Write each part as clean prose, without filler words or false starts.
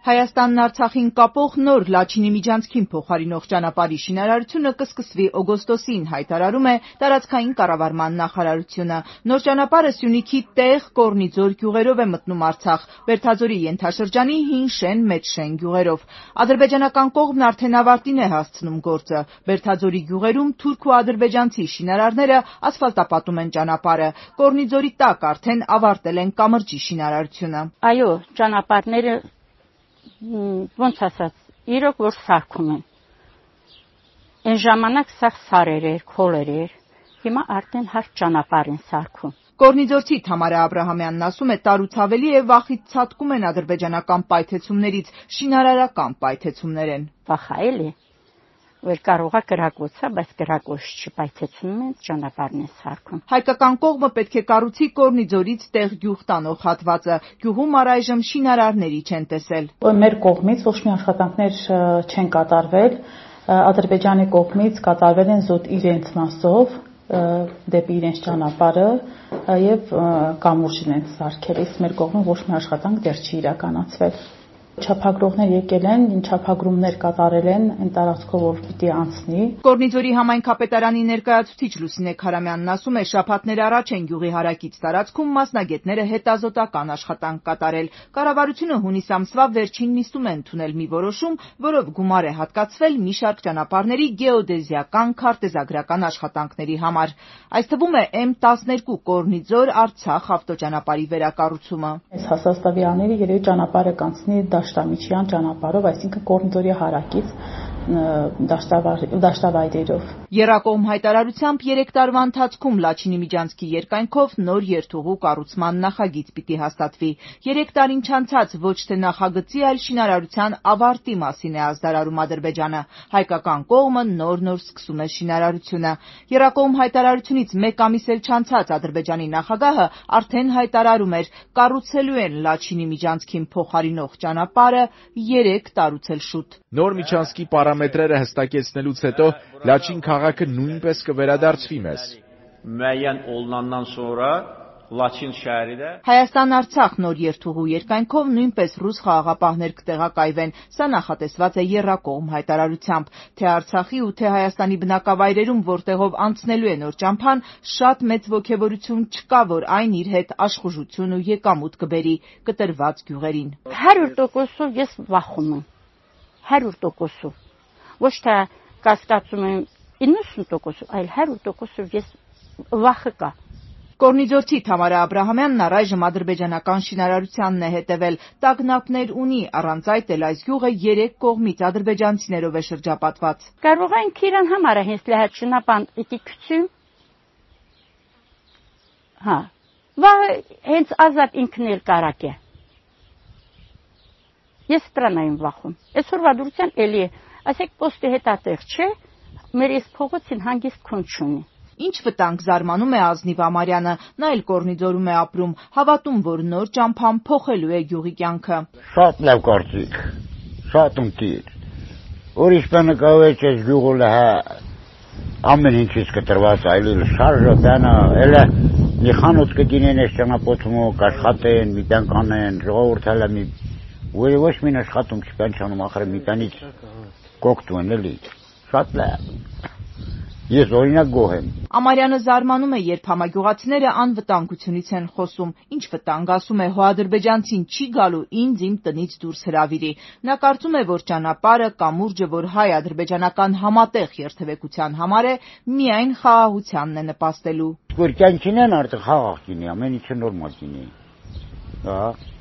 Հայաստանն Արցախին կապող նոր Լաչինի միջանցքին փոխարինող ճանապարհի շինարարությունը կսկսվի օգոստոսին, հայտարարում է տարածքային կառավարման նախարարությունը։ Նոր ճանապարհը Սյունիքի Տեղ, Կորնիձոր գյուղերով է մտնում Արցախ, Բերդաձորի ենթաշրջանի Հին Շեն, Մեծ Շեն գյուղերով։ Ադրբեջանական կողմն արդեն ավարտին է հասցնում գործը։ Բերդաձորի գյուղերում թուրք ու ադրբեջանցի շինարարները ասֆալտապատում են ճանապարհը։ Կորնիձորի տակ արդեն ավարտել են կամրջի շինարարությունը։ Այո, ճանապարհները ոնց ասած, իրոք որ սարքում են։ Այն ժամանակ սա սարեր էր, քոլեր էր, հիմա արդեն հարթ ճանապարհ են սարքում։ Կորնիձորցի Թամարա Աբրահամյանն ասում է, տարուց ավելի է վախից ցատկում են ադրբեջանական պայթեցումներից, շինարարական պայթեցումներ են։ Վախ էլի, որ կարողա կրակոցա, բայց կրակոց չպայթեցնում են, ճանապարհն են սարքում։ Հայկական կողմը պետք է կառուցի Կորնիձորից Տեղ գյուղ տանող հատվածը։ Գյուղում առայժմ շինարարների չեն տեսել։ Մեր կողմից ոչ մի աշխատանքներ չեն կատարվել, Ադրբեջանի կողմից կատարվել են զուտ իրենց մասով դեպի իրենց ճանապարհը եւ կամուրջն են սարքել, իսկ մեր կողմում ոչ մի աշխատանք դեռ չի իրականացվել։ Չափագրողներ եկել են, չափագրումներ կատարել են այն տարածքով, որ պիտի անցնի։ Կորնիձորի համայնքապետարանի ներկայացուցիչ Լուսինե Քարամյանն ասում է, շաբաթներ առաջ են գյուղի հարակից տարածքում մասնագետները հետազոտական աշխատանք կատարել։ Կառավարությունը հունիս ամսվա վերջին նիստում է ընդունել մի որոշում, որով գումար է հատկացվել մի շարք ճանապարհների գեոդեզիական, քարտեզագրական աշխատանքների համար։ Այս թվում է M12 Կորնիձոր-Արցախ ավտոճանապարհի վերակառուցումը։ Այս հասած տվյալների երևի ճանապարհը կանցնի դաշտամիջյան ճանապարհով, այսինքն Կորնիձորի հարակից դաշտավայրերով։ Եռակողմ հայտարարությամբ 3 տարվա ընթացքում Լաչինի միջանցքի երկայնքով նոր երթուղու կառուցման նախագիծ պիտի հաստատվի։ 3 տարին չանցած ոչ թե նախագծի, այլ շինարարության ավարտի մասին է ազդարարում Ադրբեջանը։ Հայկական կողմը նոր սկսում է շինարարությունը։ Եռակողմ հայտարարությունից 1 ամիս էլ չանցած Ադրբեջանի նախագահը արդեն հայտարարում էր, կառուցելու են Լաչինի միջանցքին փոխարինող ճանապարհը 3 տարուց էլ շուտ։ Նոր միջանցքի պարամետրերը հստակեցնելուց հետո Լաչին քաղաքը նույնպես կվերադարձվի մեզ։ Müəyyən olunandan sonra Laçin şəhəri də Հայաստան-Արցախ նոր երթուղու երկայնքով նույնպես ռուս խաղաղապահներ կտեղակայվեն։ Սա նախատեսված է եռակողմ հայտարարությամբ, թե Արցախի ու թե Հայաստանի բնակավայրերում, որտեղով անցնելու է նոր ճամփան, շատ մեծ ոգևորություն չկա, որ այն իր հետ աշխուժություն ու եկամուտ կբերի կտրված գյուղերին։ 100%-ով ես վախում եմ։ 100%-ով։ Ոչ թե կասկածում եմ 90%, այլ 100%-ով ես վախը կա։ Կորնիձորցի Թամարա Աբրահամյանն առայժմ ադրբեջանական շինարարությանն է հետևել, տագնապներ ունի, առանց այդ էլ այս գյուղը 3 կողմից ադրբեջանցիներով է շրջապատված։ Կարող ենք իրան համար հենց լեհատ շնապան իդի քցում։ Հա։ Վա հենց ազատ ինքն էլ կարակ է։ Ես սրանայում վախում։ Այսօրվա դուրսյան էլի, ասեք պոստի հետատեղ չէ, մեր այս փողոցին հանգիստ քուն չունի։ Ինչ վտանգ զարմանում է Ազնիվ Ամարյանը, նա էլ Կորնիձորում է ապրում, հավատում, որ նոր ճամփան փոխելու է գյուղի կյանքը։ Շատ լավ կարծիք, շատ ընտիր։ Ուրիշ բանը կարող է այս գյուղը լահա ամեն ինչից կտրված այլ շարժը բանը, էլը մի խանութ կդինեն այս ճանապարհում, կաշխատեն, մի բան կանեն, ժողովուրդը լա մի ոչ մի աշխատում չկան չանում, ախր մի բանից կոկտուն էլի։ Շատ լավ։ Ես օրինակ գոհ եմ։ Ամարյանը զարմանում է, երբ համագյուղացիները անվտանգությունից են խոսում։ Ինչ վտանգ, ասում է, հո ադրբեջանցին չի գալու ինձ իմ տնից դուրս հրավիրի։ Նա կարծում է, որ ճանապարհը, կամուրջը, որ հայ-ադրբեջանական համատեղ երթևեկության համար է, միայն խաղաղությանն է նպաստելու։ Որ կյանքին են արդեն խաղաղ կինի, ամեն ինչը նորմալ կինի։ Հա։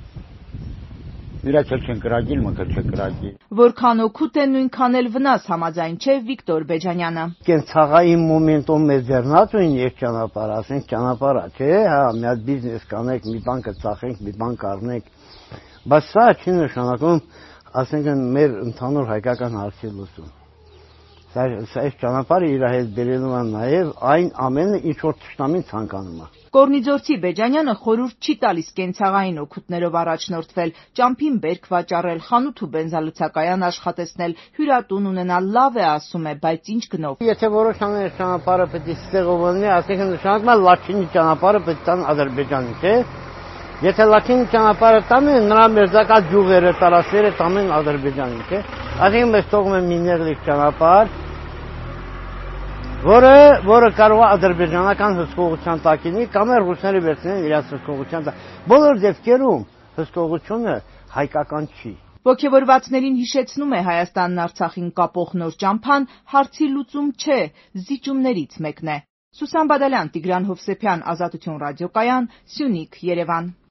Իրաք չեն կրակել, մոքր չեն կրակել։ Որքան օգուտ է, նույնքան էլ վնաս, համաձայն չէ Վիկտոր Բեջանյանը։ Կենցաղային մոմենտում մեզ ձեռնած ունին ես ճանապարհ, ասենք ճանապարհա, չէ, հա, մի հատ բիզնես կանենք, մի բան կծախենք, մի բան կառնենք, բայց սա չի նշանակում, ասենք մեր ընդհանուր հայկական հարցի լուծում։ Սա այս ճանապարհը իր հետ բերելու է նաև այն ամենը, ինչ որ ճշտամին ցանկանում է։ Կորնիձորցի Բեջանյանը խորհուրդ չի տալիս կենցաղային օգուտներով առաջնորդվել, ճամփին բերք վաճառել, խանութ ու բենզալուծակայան աշխատեցնել, հյուրատուն ունենալ լավ է, ասում է, բայց ինչ գնով։ Եթե որոշ անեն ճանապարհը պետք է ստեղով լինի, ասենք նշանակում է Լաչինի ճանապարհը պետք է տան Ադրբեջանի, չէ՞։ Եթե Լաչինի ճանապարհը տանում են, նրա մերձակա գյուղերը, տարածքները տանում են Ադրբեջանին, չէ՞։ Այսինքն մեզ թողում են մի նեղլիկ ճանապարհ, որը կարող է ադրբեջանական հսկողության տակ լինի, կամ էլ ռուսները վերցնեն իրենց հսկողության տակ։ Բոլոր դեպքերում հսկողությունը հայկական չի։ Ոգևորվածներին հիշեցնում է Հայաստանն Արցախին կապող նոր ճամփան հարցի լուծում չէ, զիջումներից մեկն է։ Սուսան Բադալյան, Տիգրան Հովսեփյան, Ազատություն ռադիոկայան, Սյունիք, Երևան։